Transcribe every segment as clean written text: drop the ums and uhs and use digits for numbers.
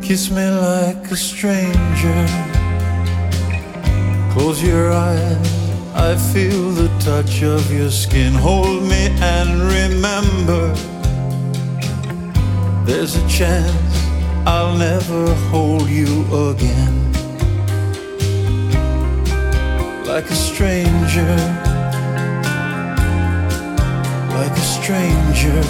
Kiss me like a stranger. Close your eyes, I feel the touch of your skin. Hold me and remember, there's a chance I'll never hold you again. Like a stranger, like a stranger,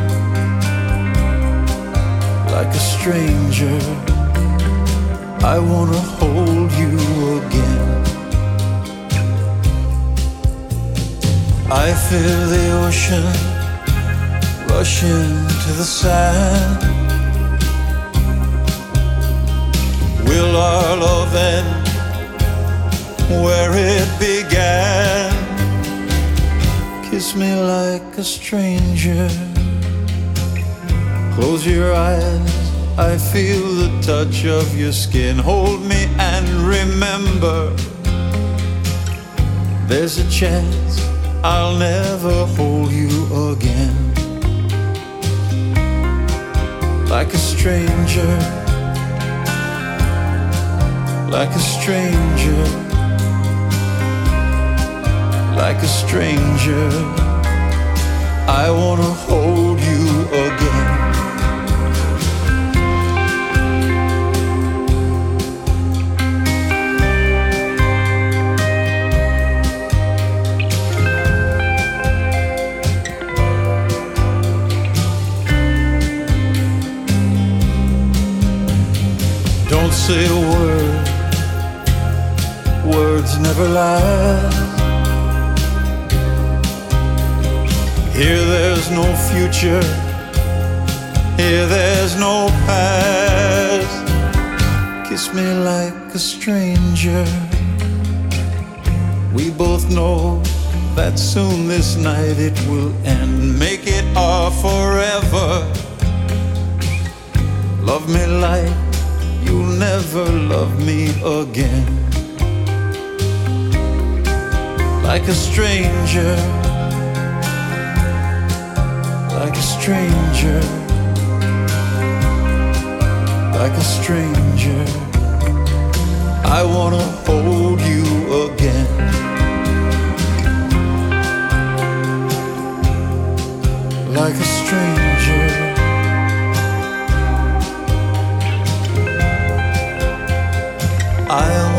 like a stranger, I wanna hold you again. I feel the ocean rushing to the sand. Will our love end where it began? Kiss me like a stranger. Close your eyes, I feel the touch of your skin. Hold me and remember, there's a chance I'll never hold you again. Like a stranger, like a stranger, like a stranger, I wanna hold you again. Don't say a word, words never last. Here there's no future, here there's no past. Kiss me like a stranger. We both know that soon this night it will end. Make it our forever. Love me like you'll never love me again. Like a stranger, like a stranger, like a stranger, I wanna hold you again. Like a stranger, I am